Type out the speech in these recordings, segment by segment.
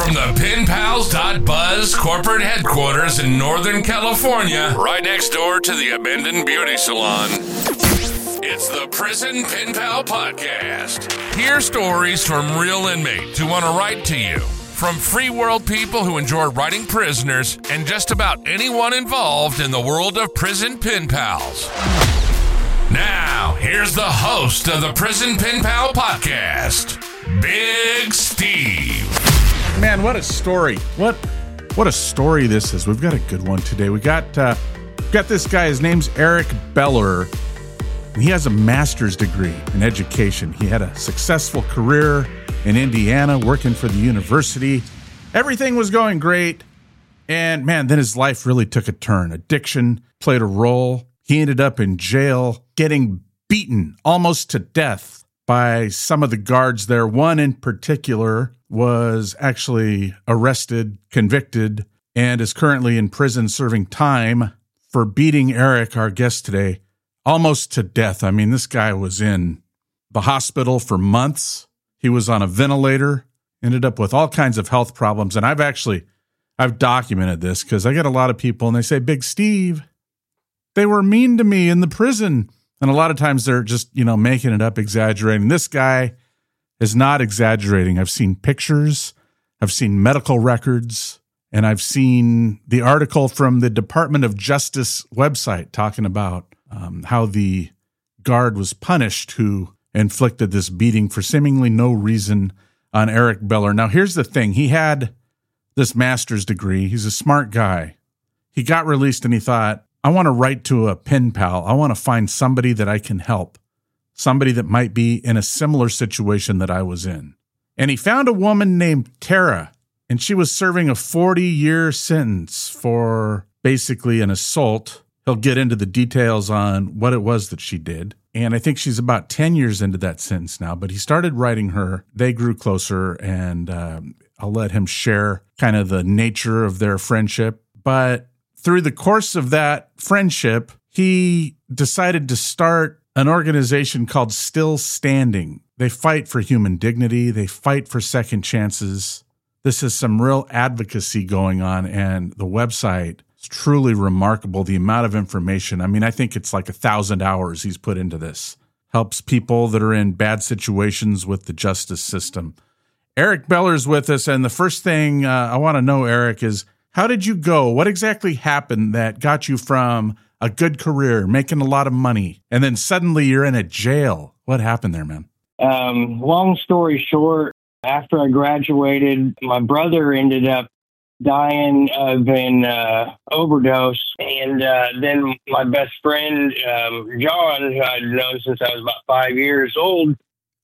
From the PenPals.Buzz corporate headquarters in Northern California, right next door to the abandoned beauty salon, it's the Prison Pen Pal Podcast. Hear stories from real inmates who want to write to you, from free world people who enjoy writing prisoners, and just about anyone involved in the world of Prison Pen Pals. Now, here's the host of the Prison Pen Pal Podcast, Big Steve. Man, what a story. What a story this is. We've got a good one today. We got this guy. His name's Eric Beller. And he has a master's degree in education. He had a successful career in Indiana working for the university. Everything was going great. And man, then his life really took a turn. Addiction played a role. He ended up in jail, getting beaten almost to death by some of the guards there. One in particular was actually arrested, convicted, and is currently in prison serving time for beating Eric, our guest today, almost to death. I mean, this guy was in the hospital for months. He was on a ventilator, ended up with all kinds of health problems. And I've documented this because I get a lot of people and they say, Big Steve, they were mean to me in the prison. And a lot of times they're just, making it up, exaggerating. This guy is not exaggerating. I've seen pictures, I've seen medical records, and I've seen the article from the Department of Justice website talking about how the guard was punished who inflicted this beating for seemingly no reason on Eric Beller. Now, here's the thing. He had this master's degree. He's a smart guy. He got released and he thought, I want to write to a pen pal. I want to find somebody that I can help, somebody that might be in a similar situation that I was in. And he found a woman named Tara, and she was serving a 40-year sentence for basically an assault. He'll get into the details on what it was that she did. And I think she's about 10 years into that sentence now, but he started writing her. They grew closer, and I'll let him share kind of the nature of their friendship. But through the course of that friendship, he decided to start an organization called Still Standing. They fight for human dignity. They fight for second chances. This is some real advocacy going on, and the website is truly remarkable, the amount of information. I mean, I think it's like 1,000 hours he's put into this. Helps people that are in bad situations with the justice system. Eric Beller's with us, and the first thing I want to know, Eric, is how did you go? What exactly happened that got you from a good career, making a lot of money, and then suddenly you're in a jail? What happened there, man? Long story short, after I graduated, my brother ended up dying of an overdose. And then my best friend, John, who I'd known since I was about 5 years old,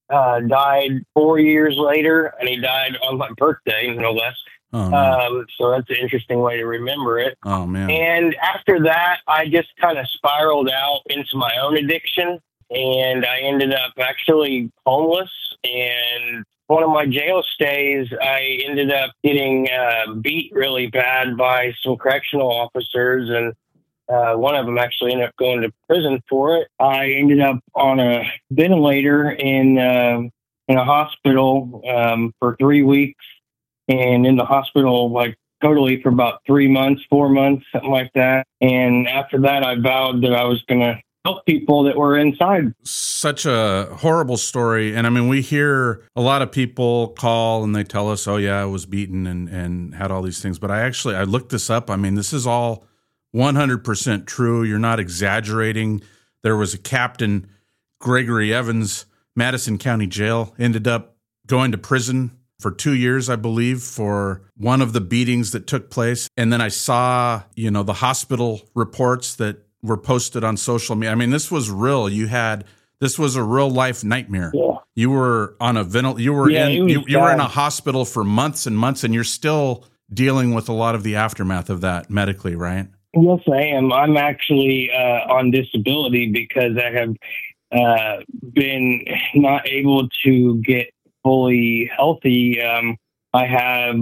died 4 years later, and he died on my birthday, no less. Oh, no. So that's an interesting way to remember it. Oh, man. And after that, I just kind of spiraled out into my own addiction, and I ended up actually homeless. And one of my jail stays, I ended up getting beat really bad by some correctional officers, and one of them actually ended up going to prison for it. I ended up on a ventilator in a hospital for 3 weeks. And in the hospital, like totally for about 3 months, 4 months, something like that. And after that, I vowed that I was going to help people that were inside. Such a horrible story. And I mean, we hear a lot of people call and they tell us, oh yeah, I was beaten and had all these things. But I looked this up. I mean, this is all 100% true. You're not exaggerating. There was a Captain Gregory Evans, Madison County Jail, ended up going to prison for 2 years, I believe, for one of the beatings that took place. And then I saw, the hospital reports that were posted on social media. I mean, this was real. This was a real life nightmare. Yeah. You were on a you were in a hospital for months and months, and you're still dealing with a lot of the aftermath of that medically, right? Yes, I am. I'm actually on disability because I have been not able to get fully healthy. I have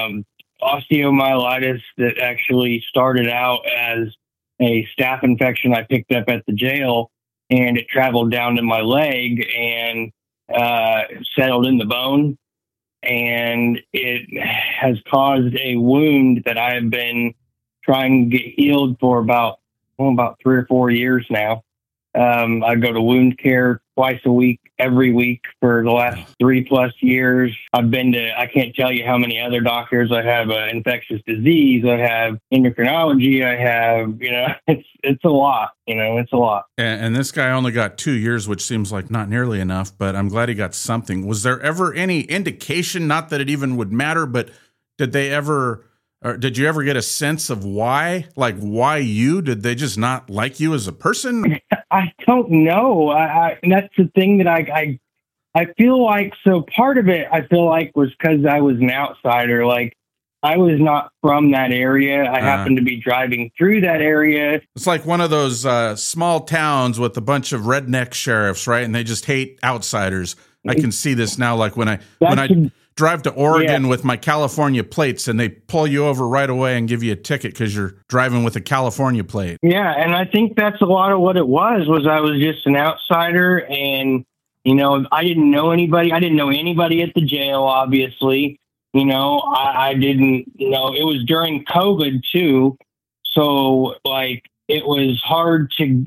osteomyelitis that actually started out as a staph infection I picked up at the jail, and it traveled down to my leg and settled in the bone. And it has caused a wound that I have been trying to get healed for about 3 or 4 years now. I go to wound care twice a week, every week for the last 3+ years. I've been to, I can't tell you how many other doctors. I have infectious disease. I have endocrinology. I have, it's a lot, it's a lot. And this guy only got 2 years, which seems like not nearly enough, but I'm glad he got something. Was there ever any indication, not that it even would matter, but did you ever get a sense of why? Like, why you? Did they just not like you as a person? I don't know. And that's the thing that I feel like, so part of it, I feel like, was because I was an outsider. Like, I was not from that area. I happened to be driving through that area. It's like one of those small towns with a bunch of redneck sheriffs, right? And they just hate outsiders. I can see this now. Like when I drive to Oregon with my California plates, and they pull you over right away and give you a ticket because you're driving with a California plate. Yeah, and I think that's a lot of what it was I was just an outsider, and, I didn't know anybody. I didn't know anybody at the jail, obviously. I didn't, it was during COVID too. So, like, it was hard to,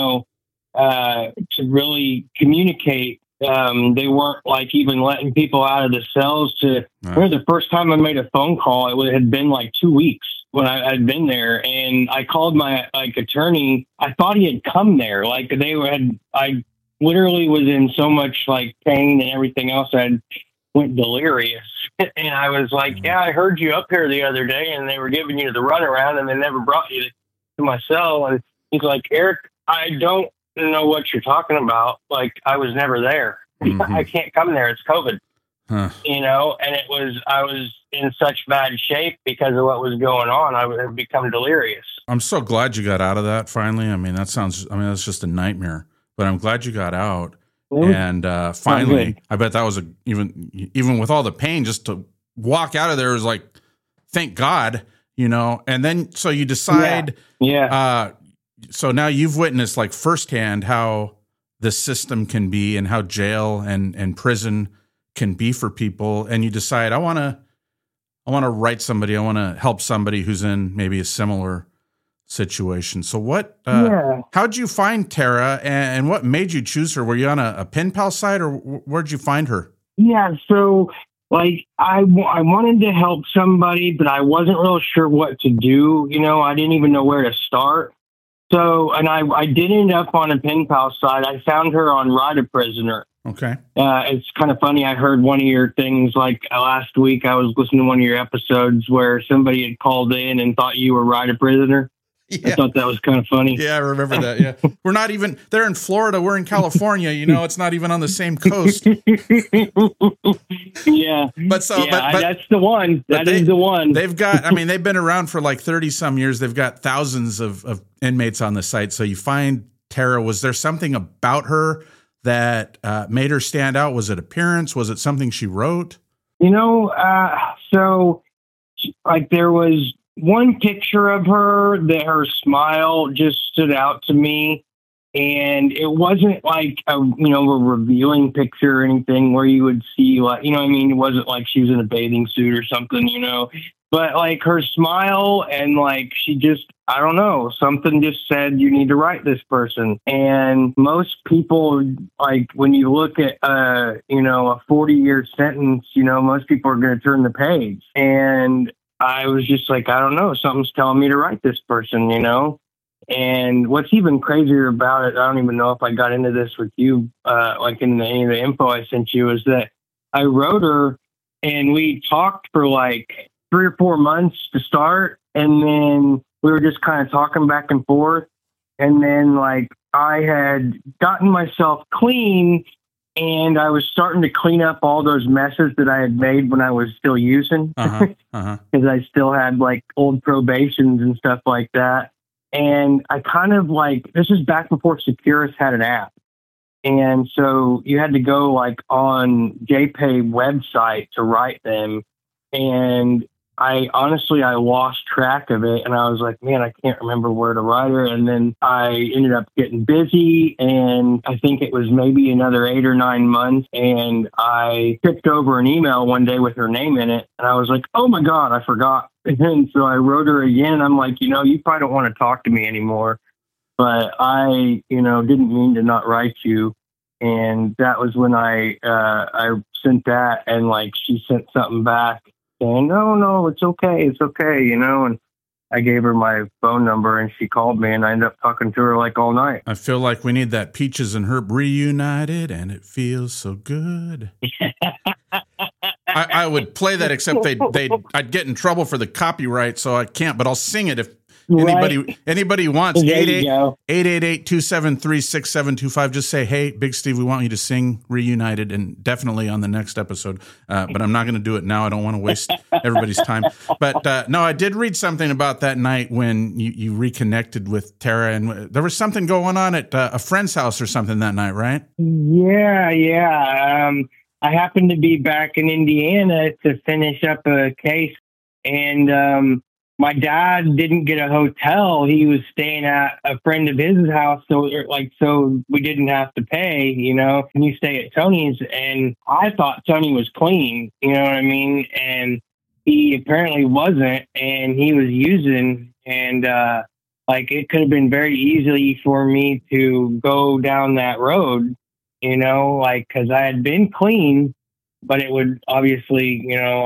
to really communicate. They weren't like even letting people out of the cells the first time I made a phone call, it had been like 2 weeks when I'd been there, and I called my attorney. I thought he had come there. Like I literally was in so much like pain and everything else. I went delirious, and I was like, yeah, I heard you up here the other day and they were giving you the runaround and they never brought you to my cell. And he's like, Eric, I don't know what you're talking about. Like, I was never there. Mm-hmm. I can't come there. It's COVID. Huh. And I was in such bad shape because of what was going on. I would have become delirious. I'm so glad you got out of that finally. That's just a nightmare, but I'm glad you got out. And finally, I bet that was even with all the pain, just to walk out of there was like, thank God, and then, so you decide, so now you've witnessed like firsthand how the system can be and how jail and prison can be for people. And you decide, I want to write somebody. I want to help somebody who's in maybe a similar situation. So how'd you find Tara and what made you choose her? Were you on a pen pal site, or where'd you find her? Yeah. So like, I wanted to help somebody, but I wasn't real sure what to do. I didn't even know where to start. So, and I did end up on a pen pal site. I found her on Ride a Prisoner. Okay. It's kind of funny. I heard one of your things like last week. I was listening to one of your episodes where somebody had called in and thought you were Ride a Prisoner. Yeah. I thought that was kind of funny. Yeah, I remember that. Yeah. We're not even, they're in Florida. We're in California. It's not even on the same coast. Yeah. But that's the one. That is the one. They've got, they've been around for like 30 some years. They've got thousands of inmates on the site. So you find Tara. Was there something about her that made her stand out? Was it appearance? Was it something she wrote? So like there was one picture of her that her smile just stood out to me. And it wasn't like a revealing picture or anything where you would see like, it wasn't like she was in a bathing suit or something, but like her smile and like, she just, I don't know, something just said, you need to write this person. And most people, like when you look at, a 40-year sentence, most people are going to turn the page. And I was just like, I don't know, something's telling me to write this person, And what's even crazier about it, I don't even know if I got into this with you, like in any of the info I sent you, is that I wrote her and we talked for like 3 or 4 months to start. And then we were just kind of talking back and forth. And then like I had gotten myself clean and I was starting to clean up all those messes that I had made when I was still using. Because I still had like old probations and stuff like that. And I kind of like, this is back before Securus had an app. And so you had to go like on JPay website to write them. And I lost track of it, and I was like, man, I can't remember where to write her. And then I ended up getting busy, and I think it was maybe another 8 or 9 months, and I tripped over an email one day with her name in it, and I was like, oh my God, I forgot. And so I wrote her again. I'm like, you probably don't want to talk to me anymore, but I, didn't mean to not write you. And that was when I sent that, and like she sent something back saying, no, it's okay, and I gave her my phone number, and she called me, and I ended up talking to her like all night. I feel like we need that Peaches and Herb reunited, and it feels so good. I would play that, except I'd get in trouble for the copyright, so I can't. But I'll sing it if anybody wants. 888-273-6725. Just say, hey, Big Steve, we want you to sing Reunited, and definitely on the next episode. But I'm not going to do it now. I don't want to waste everybody's time. But no, I did read something about that night when you reconnected with Tara, and there was something going on at a friend's house or something that night, right? Yeah. I happened to be back in Indiana to finish up a case, and my dad didn't get a hotel. He was staying at a friend of his house, so we didn't have to pay, and you stay at Tony's. And I thought Tony was clean, you know what I mean? And he apparently wasn't, and he was using, and it could have been very easily for me to go down that road, because I had been clean, but it would obviously,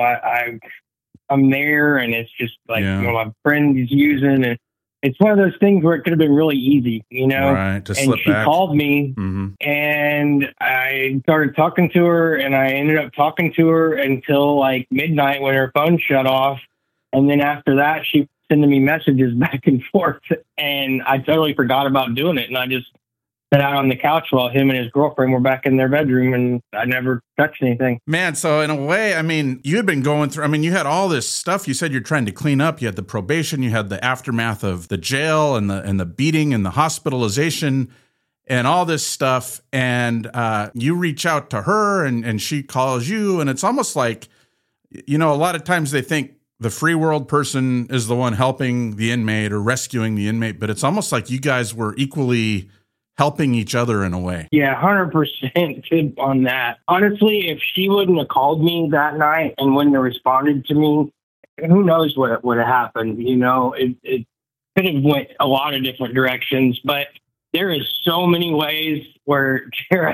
I'm there, and it's just like, my friend is using, and it's one of those things where it could have been really easy, Right, to slip and she back. called me, and I started talking to her, and I ended up talking to her until like midnight when her phone shut off. And then after that, she sending me messages back and forth, and I totally forgot about doing it. And I just sat out on the couch while him and his girlfriend were back in their bedroom, and I never touched anything. Man, so in a way, I mean, you had been going through, you had all this stuff. You said you're trying to clean up. You had the probation, you had the aftermath of the jail and the beating and the hospitalization and all this stuff. And you reach out to her, and she calls you, and it's almost like, a lot of times they think the free world person is the one helping the inmate or rescuing the inmate, but it's almost like you guys were equally helping each other in a way. Yeah, 100% on that. Honestly, if she wouldn't have called me that night and wouldn't have responded to me, who knows what would have happened? It could have went a lot of different directions, but there is so many ways where Tara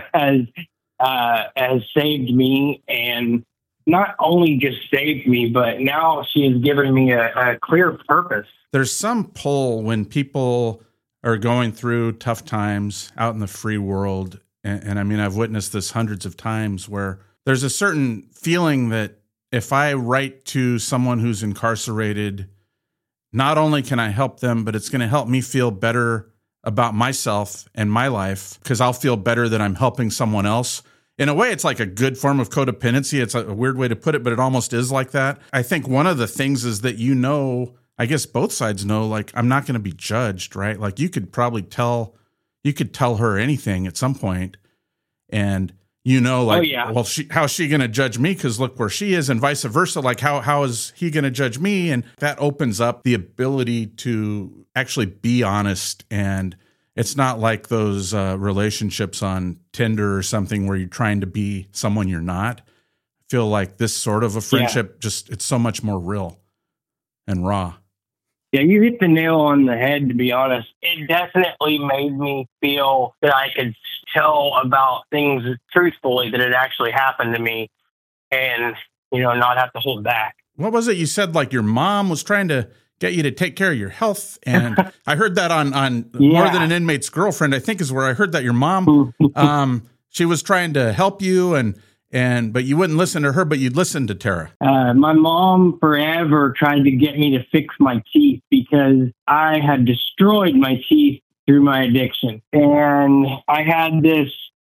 has saved me, and not only just saved me, but now she has given me a clear purpose. There's some pull when people are going through tough times out in the free world. And I've witnessed this hundreds of times, where there's a certain feeling that if I write to someone who's incarcerated, not only can I help them, but it's going to help me feel better about myself and my life, because I'll feel better that I'm helping someone else. In a way, it's like a good form of codependency. It's a weird way to put it, but it almost is like that. I think one of the things is that, I guess both sides know, like, I'm not going to be judged, right? Like, you could probably tell her anything at some point, and well, how's she going to judge me? Because look where she is, and vice versa. Like, how is he going to judge me? And that opens up the ability to actually be honest. And it's not like those relationships on Tinder or something where you're trying to be someone you're not. I feel like this sort of a friendship, it's so much more real and raw. Yeah, you hit the nail on the head, to be honest. It definitely made me feel that I could tell about things truthfully that had actually happened to me, and, not have to hold back. What was it you said? Like, your mom was trying to get you to take care of your health. And I heard that on More Than an Inmate's Girlfriend, I think is where I heard that your mom, she was trying to help you, but you wouldn't listen to her, but you'd listen to Tara. My mom forever tried to get me to fix my teeth because I had destroyed my teeth through my addiction. And I had this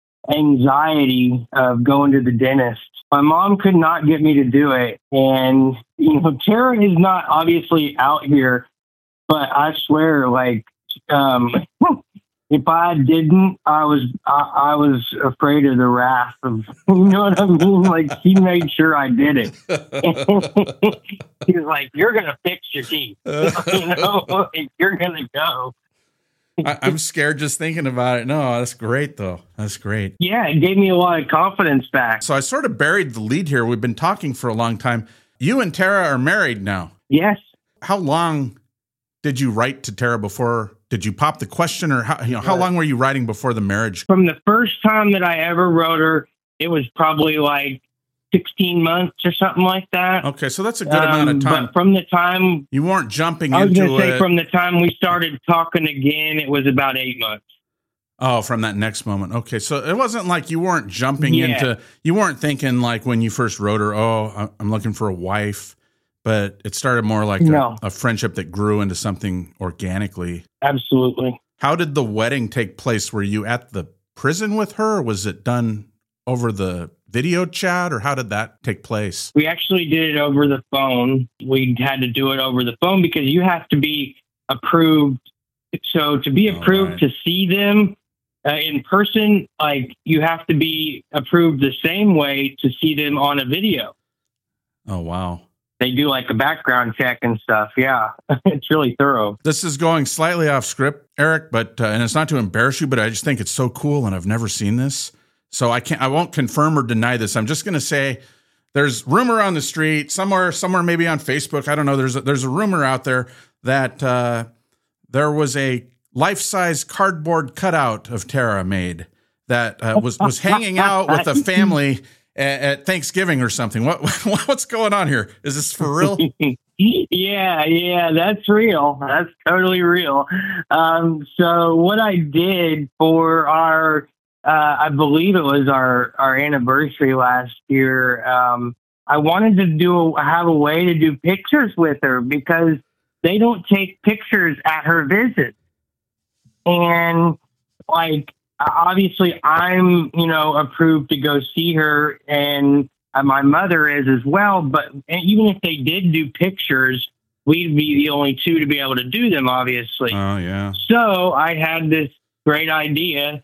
anxiety of going to the dentist. My mom could not get me to do it. And, Tara is not obviously out here, but I swear, if I didn't, I was afraid of the wrath of, you know what I mean? Like, he made sure I did it. He was like, "You're gonna fix your teeth, you know, like, you're gonna go." I'm scared just thinking about it. No, that's great though. That's great. Yeah, it gave me a lot of confidence back. So I sort of buried the lead here. We've been talking for a long time. You and Tara are married now. Yes. How long did you write to Tara before? Did you pop the question, or how long were you writing before the marriage? From the first time that I ever wrote her, it was probably like 16 months or something like that. Okay, so that's a good amount of time. But from the time you weren't jumping I was into going to say, it. from the time we started talking again, it was about 8 months. Oh, from that next moment. Okay, so it wasn't like you weren't jumping into. You weren't thinking like when you first wrote her, "Oh, I'm looking for a wife." But it started more like a friendship that grew into something organically. Absolutely. How did the wedding take place? Were you at the prison with her, or was it done over the video chat, or how did that take place? We actually did it over the phone. We had to do it over the phone because you have to be approved. So to be approved to see them in person, like, you have to be approved the same way to see them on a video. Oh, wow. They do like a background check and stuff. Yeah, it's really thorough. This is going slightly off script, Eric, but and it's not to embarrass you, but I just think it's so cool, and I've never seen this, so I won't confirm or deny this. I'm just going to say there's rumor on the street somewhere, maybe on Facebook. I don't know. There's a rumor out there that there was a life-size cardboard cutout of Tara made that was hanging out with a family at Thanksgiving or something. What's going on here? Is this for real? Yeah, that's real. That's totally real. So what I did for our, I believe it was our anniversary last year, I wanted to have a way to do pictures with her because they don't take pictures at her visit. And like, obviously I'm, approved to go see her, and my mother is as well. But even if they did do pictures, we'd be the only two to be able to do them, obviously. Oh, yeah. So I had this great idea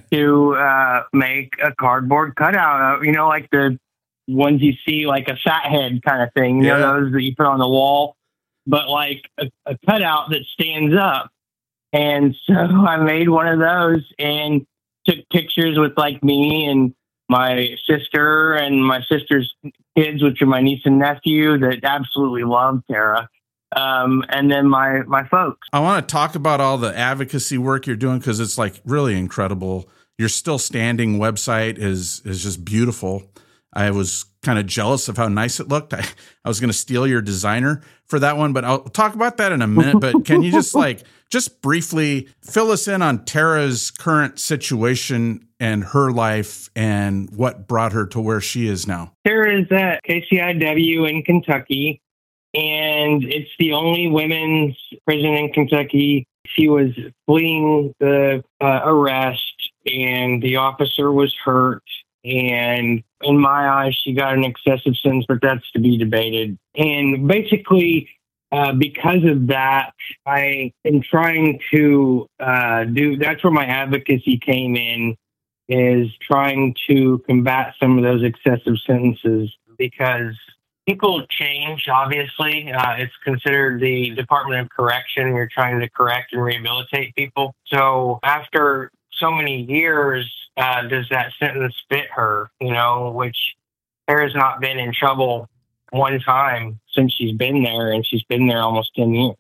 to make a cardboard cutout of, like the ones you see, like a fat head kind of thing, those that you put on the wall, but like a cutout that stands up. And so I made one of those and took pictures with like me and my sister and my sister's kids, which are my niece and nephew that absolutely love Tara. And then my folks. I want to talk about all the advocacy work you're doing, because it's like really incredible. Your Still Standing website is just beautiful. I was kind of jealous of how nice it looked. I was going to steal your designer for that one, but I'll talk about that in a minute. But can you just briefly fill us in on Tara's current situation and her life and what brought her to where she is now? Tara is at KCIW in Kentucky, and it's the only women's prison in Kentucky. She was fleeing the arrest, and the officer was hurt. And in my eyes, she got an excessive sentence, but that's to be debated. And basically, because of that, I am trying to that's where my advocacy came in, is trying to combat some of those excessive sentences, because people change, obviously. It's considered the Department of Correction. You're trying to correct and rehabilitate people. So after so many years, does that sentence fit her, which Tara's not been in trouble one time since she's been there, and she's been there almost 10 years.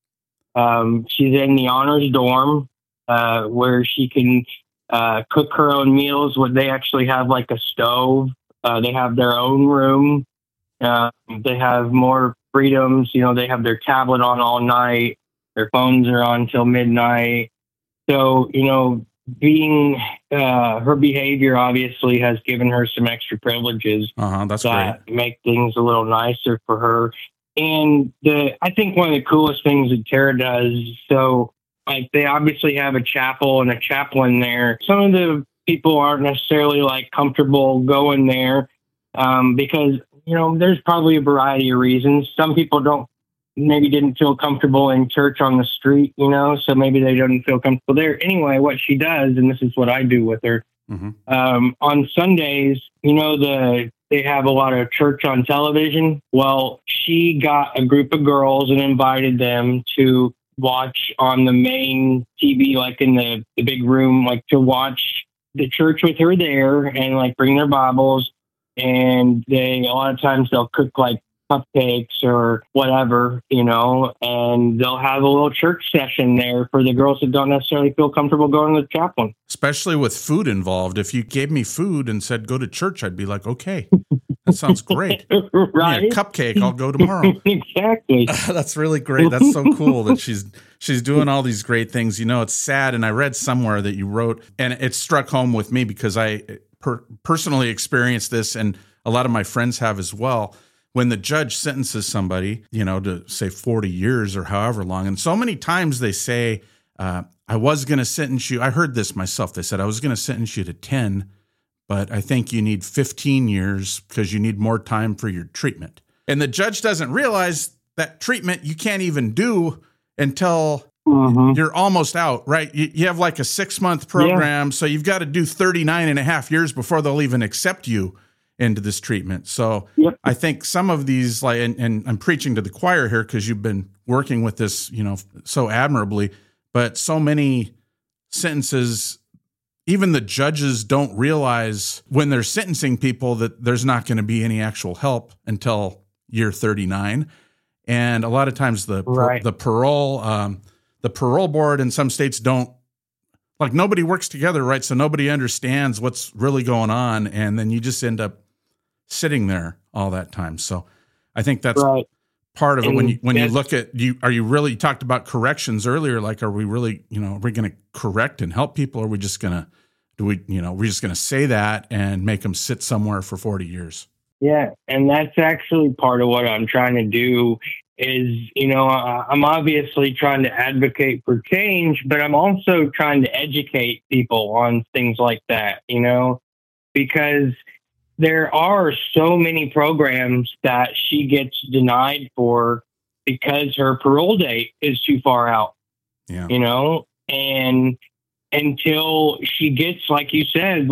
She's in the honors dorm, where she can cook her own meals. They actually have like a stove. They have their own room. They have more freedoms. They have their tablet on all night. Their phones are on till midnight. So, being her behavior obviously has given her some extra privileges that's that great. Make things a little nicer for her. And I think one of the coolest things that Tara does, so like they obviously have a chapel and a chaplain there. Some of the people aren't necessarily like comfortable going there because there's probably a variety of reasons. Some people don't maybe didn't feel comfortable in church on the street, so maybe they don't feel comfortable there. Anyway, what she does, and this is what I do with her, on Sundays, they have a lot of church on television. Well, she got a group of girls and invited them to watch on the main TV, like in the big room, like to watch the church with her there and like bring their Bibles. And a lot of times they'll cook like cupcakes or whatever, and they'll have a little church session there for the girls that don't necessarily feel comfortable going to the chaplain. Especially with food involved. If you gave me food and said, go to church, I'd be like, okay, that sounds great. Right. Give me a cupcake, I'll go tomorrow. Exactly. That's really great. That's so cool that she's doing all these great things. It's sad. And I read somewhere that you wrote, and it struck home with me because I personally experienced this, and a lot of my friends have as well. When the judge sentences somebody, to say 40 years or however long, and so many times they say, I was going to sentence you. I heard this myself. They said, I was going to sentence you to 10, but I think you need 15 years because you need more time for your treatment. And the judge doesn't realize that treatment you can't even do until you're almost out, right? You have like a 6-month program, so you've got to do 39 and a half years before they'll even accept you into this treatment. So I think some of these, like, and I'm preaching to the choir here because you've been working with this, so admirably, but so many sentences, even the judges don't realize when they're sentencing people that there's not going to be any actual help until year 39. And a lot of times the parole board in some states don't, like, nobody works together, right? So nobody understands what's really going on. And then you just end up sitting there all that time. So I think that's part of it. When you look at you talked about corrections earlier, like, are we really, are we going to correct and help people? Or are we just going to, we're just going to say that and make them sit somewhere for 40 years? Yeah. And that's actually part of what I'm trying to do is, I'm obviously trying to advocate for change, but I'm also trying to educate people on things like that, because there are so many programs that she gets denied for because her parole date is too far out, and until she gets, like you said,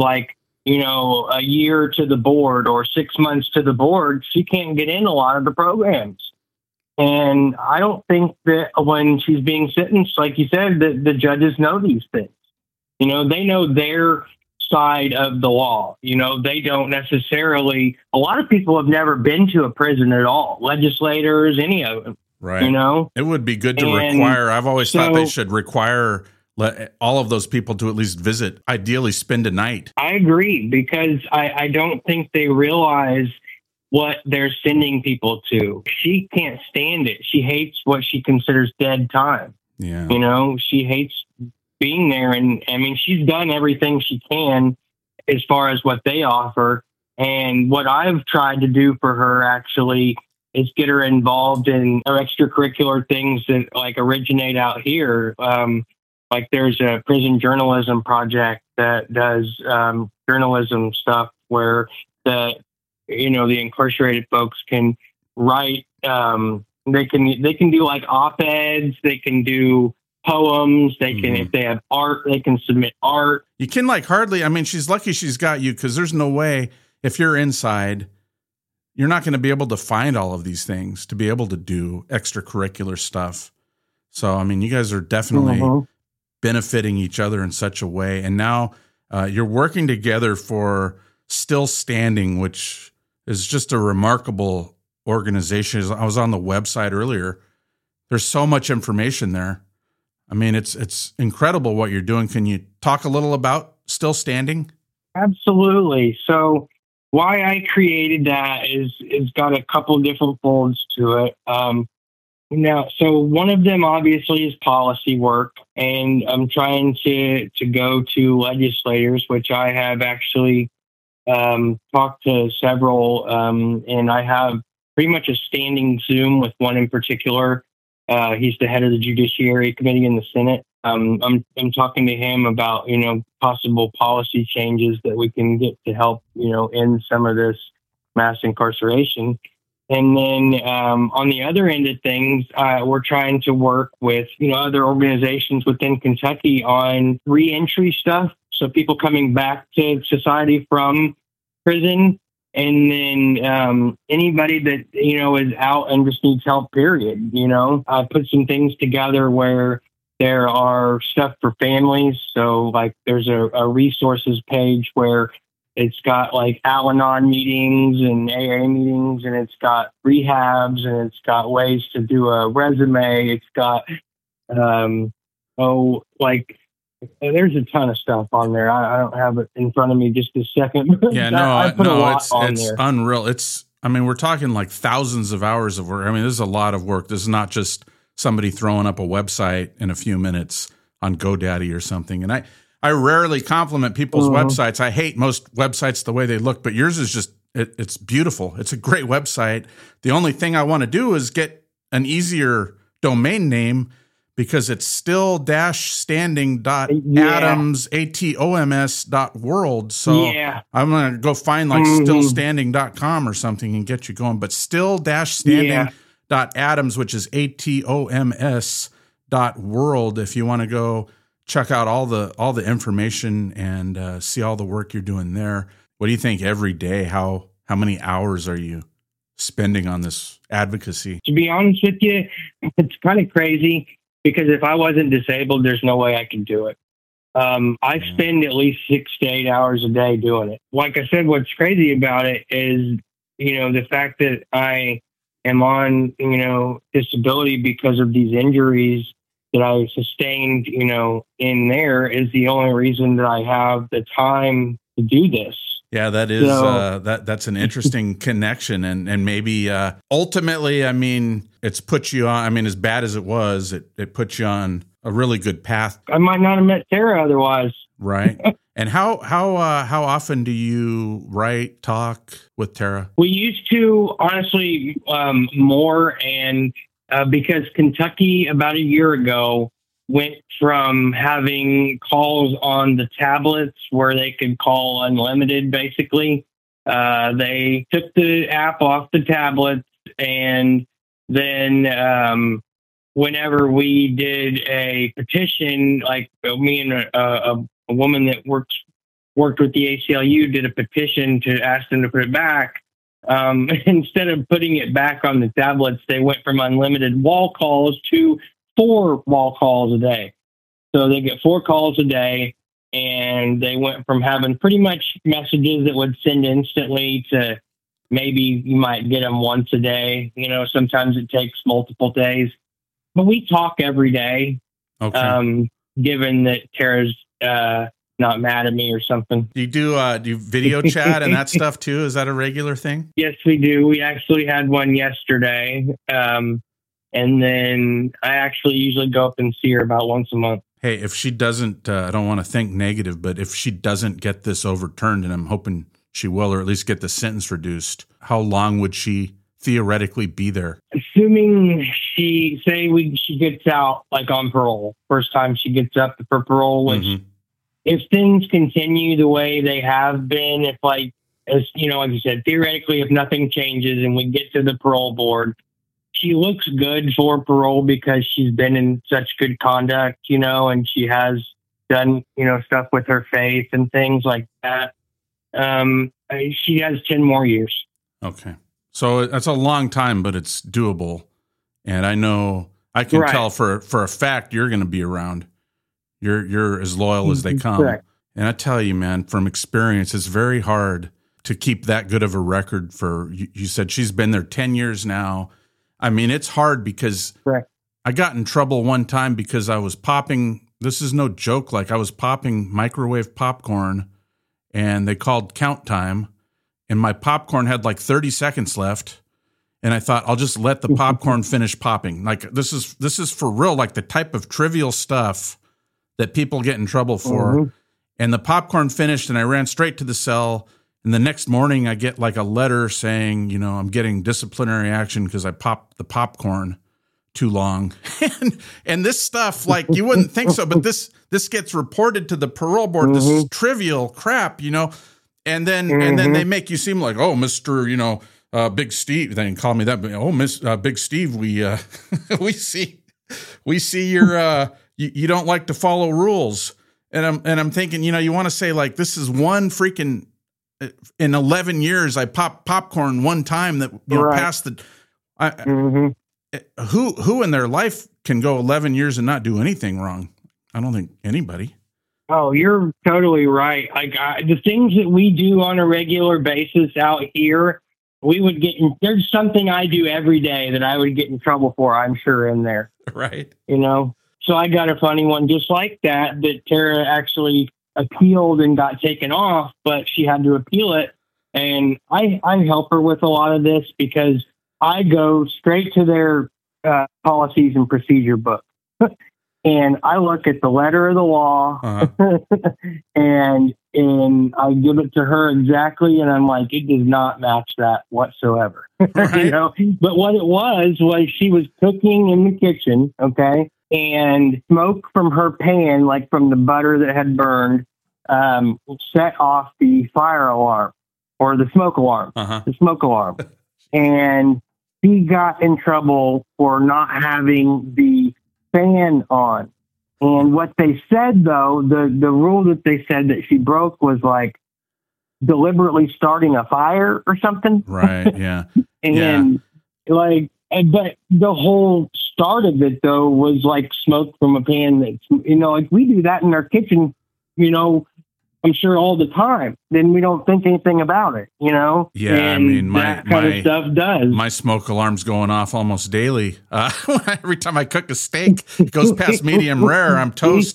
a year to the board or 6 months to the board, she can't get in a lot of the programs. And I don't think that when she's being sentenced, like you said, that the judges know these things. They know their side of the law. They don't necessarily, a lot of people have never been to a prison at all, legislators, any of them. Right. It would be good to require, I've always thought they should require all of those people to at least visit, ideally spend a night. I agree, because I don't think they realize what they're sending people to. She can't stand it. She hates what she considers dead time. Yeah. She hates being there. And I mean, she's done everything she can as far as what they offer. And what I've tried to do for her actually is get her involved in extracurricular things that like originate out here. Like there's a prison journalism project that does journalism stuff where the incarcerated folks can write. They can do like op-eds. They can do poems. They can, if they have art, they can submit art. You can hardly. I mean, she's lucky she's got you, because there's no way if you're inside, you're not going to be able to find all of these things to be able to do extracurricular stuff. So, I mean, you guys are definitely benefiting each other in such a way. And now you're working together for Still Standing, which is just a remarkable organization. I was on the website earlier. There's so much information there. I mean, it's incredible what you're doing. Can you talk a little about Still Standing? Absolutely. So why I created that is got a couple different folds to it. So one of them obviously is policy work, and I'm trying to go to legislators, which I have actually talked to several, and I have pretty much a standing Zoom with one in particular. He's the head of the Judiciary Committee in the Senate. I'm talking to him about, possible policy changes that we can get to help, end some of this mass incarceration. And then on the other end of things, we're trying to work with, other organizations within Kentucky on reentry stuff. So people coming back to society from prison, and then anybody that, is out and just needs help, period. I put some things together where there are stuff for families. So like there's a resources page where it's got like Al-Anon meetings and AA meetings, and it's got rehabs, and it's got ways to do a resume. It's got, there's a ton of stuff on there. I don't have it in front of me just a second. Yeah, it's unreal. We're talking like thousands of hours of work. I mean, this is a lot of work. This is not just somebody throwing up a website in a few minutes on GoDaddy or something. And I rarely compliment people's websites. I hate most websites the way they look, but yours is just, it's beautiful. It's a great website. The only thing I want to do is get an easier domain name, because it's still-standing.atoms, ATOMS.world. So I'm going to go find like stillstanding.com or something and get you going. But still-standing.atoms, which is ATOMS.world, if you want to go check out all the information and see all the work you're doing there. What do you think every day? How many hours are you spending on this advocacy? To be honest with you, it's kind of crazy, because if I wasn't disabled, there's no way I could do it. I spend at least 6 to 8 hours a day doing it. Like I said, what's crazy about it is, the fact that I am on, disability because of these injuries that I sustained, in there, is the only reason that I have the time to do this. Yeah, that is that's an interesting connection, and maybe ultimately, it's put you on. As bad as it was, it put you on a really good path. I might not have met Tara otherwise, right? And how often do you write, talk with Tara? We used to, honestly, more, and because Kentucky about a year ago went from having calls on the tablets where they could call unlimited, basically. They took the app off the tablets, and then whenever we did a petition, like me and a woman that worked with the ACLU did a petition to ask them to put it back. Instead of putting it back on the tablets, they went from unlimited wall calls to 4 wall calls a day. So they get 4 calls a day, and they went from having pretty much messages that would send instantly to maybe you might get them once a day. Sometimes it takes multiple days, but we talk every day. Okay. Given that Tara's not mad at me or something. Do you do video chat and that stuff too? Is that a regular thing? Yes, we do. We actually had one yesterday. And then I actually usually go up and see her about once a month. Hey, if she doesn't, I don't want to think negative, but if she doesn't get this overturned, and I'm hoping she will, or at least get the sentence reduced, how long would she theoretically be there? Assuming she gets out like on parole, first time she gets up for parole, which if things continue the way they have been, if like you said, theoretically, if nothing changes and we get to the parole board, she looks good for parole because she's been in such good conduct, and she has done, stuff with her faith and things like that. She has 10 more years. Okay. So that's a long time, but it's doable. And I know I can tell for a fact you're going to be around. You're as loyal as they come. Correct. And I tell you, man, from experience, it's very hard to keep that good of a record for, you said she's been there 10 years now. It's hard because I got in trouble one time because I was popping, this is no joke, like I was popping microwave popcorn and they called count time and my popcorn had like 30 seconds left. And I thought, I'll just let the popcorn finish popping. Like this is for real, like the type of trivial stuff that people get in trouble for. And the popcorn finished and I ran straight to the cell. And the next morning I get like a letter saying, I'm getting disciplinary action because I popped the popcorn too long. and this stuff, like you wouldn't think so, but this gets reported to the parole board. This is trivial crap, and then they make you seem like, oh, Mr., Big Steve. They didn't call me that, but Miss Big Steve, we see your you don't like to follow rules, and I'm thinking, you want to say like, this is one freaking in 11 years I popped popcorn one time that passed the. Who in their life can go 11 years and not do anything wrong? I don't think anybody. Oh, you're totally right. Like the things that we do on a regular basis out here, we would get in. There's something I do every day that I would get in trouble for, I'm sure, in there. Right. So I got a funny one just like that Tara actually appealed and got taken off, but she had to appeal it. And I help her with a lot of this because I go straight to their policies and procedure book. And I look at the letter of the law and I give it to her exactly. And I'm like, it does not match that whatsoever. Right. But what it was she was cooking in the kitchen. Okay. And smoke from her pan, like from the butter that had burned, set off the fire alarm or the smoke alarm, And she got in trouble for not having the fan on. And what they said, though, the rule that they said that she broke was like deliberately starting a fire or something. Right. Yeah. But the whole start of it, though, was like smoke from a pan that's, like we do that in our kitchen, I'm sure all the time. Then we don't think anything about it, Yeah, and that kind of stuff does. My smoke alarm's going off almost daily. Every time I cook a steak, it goes past medium rare. I'm toast.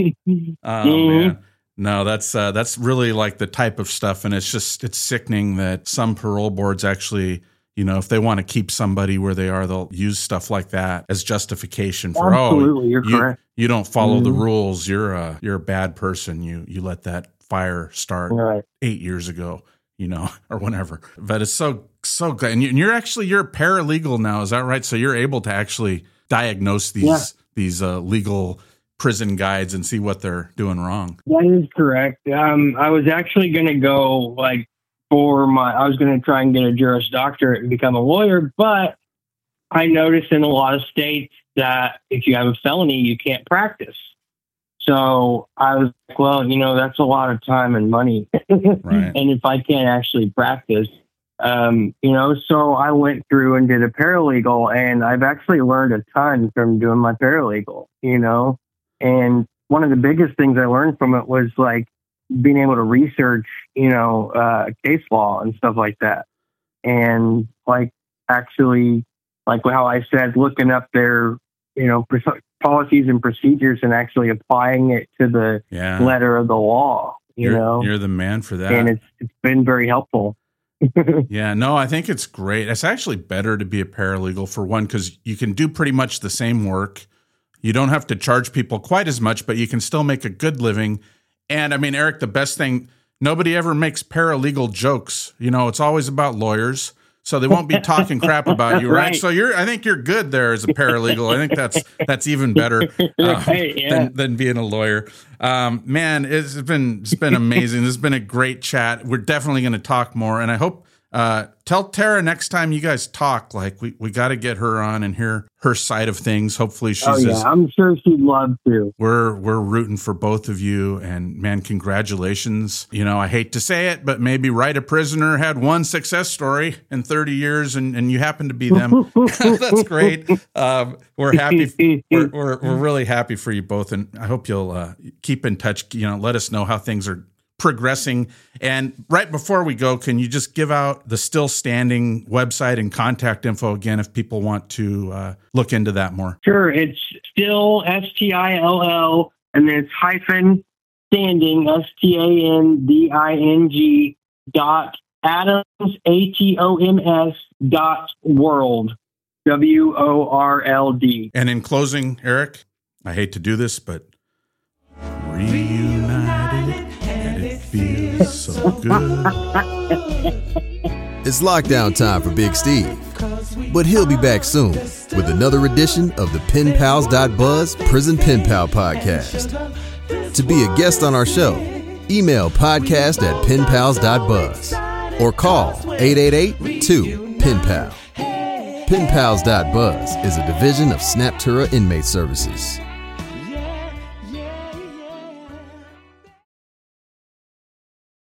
Man. No, that's really like the type of stuff, and it's sickening that some parole boards actually, if they want to keep somebody where they are, they'll use stuff like that as justification for absolutely, you're correct. You don't follow the rules. You're a bad person. You let that fire start 8 years ago, or whenever. But it's so good. And you're a paralegal now, is that right? So you're able to actually diagnose these legal prison guides and see what they're doing wrong. That is correct. I was actually going to go I was going to try and get a Juris Doctorate and become a lawyer, but I noticed in a lot of states that if you have a felony, you can't practice. So I was like, well, that's a lot of time and money. Right. And if I can't actually practice, so I went through and did a paralegal, and I've actually learned a ton from doing my paralegal, and one of the biggest things I learned from it was like being able to research, case law and stuff like that. And like, actually, like how I said, looking up their, policies and procedures and actually applying it to the letter of the law, You're the man for that. And it's been very helpful. Yeah, no, I think it's great. It's actually better to be a paralegal for one, because you can do pretty much the same work. You don't have to charge people quite as much, but you can still make a good living. And I mean, Eric, the best thing, nobody ever makes paralegal jokes. It's always about lawyers. So they won't be talking crap about you, right? So I think you're good there as a paralegal. I think that's even better than being a lawyer. Man, it's been amazing. This has been a great chat. We're definitely going to talk more, and I hope tell Tara next time you guys talk, like we got to get her on and hear her side of things. Hopefully she's I'm sure she'd love to. We're rooting for both of you, and man, congratulations. I hate to say it, but maybe Right a Prisoner had one success story in 30 years and you happen to be them. That's great. We're happy. We're really happy for you both, and I hope you'll keep in touch. Let us know how things are progressing. And right before we go, can you just give out the Still Standing website and contact info again if people want to look into that more? Sure. It's still STILL, and then it's hyphen standing STANDING .Adams ATOMS.world WORLD. And in closing, Eric, I hate to do this, but reunited. Feels so good. It's lockdown time for Big Steve, but he'll be back soon with another edition of the PenPals.Buzz Prison Pen Pal Podcast. To be a guest on our show, email podcast@penpals.buzz or call 888-2 PenPal. PenPals.Buzz is a division of Snaptura Inmate Services.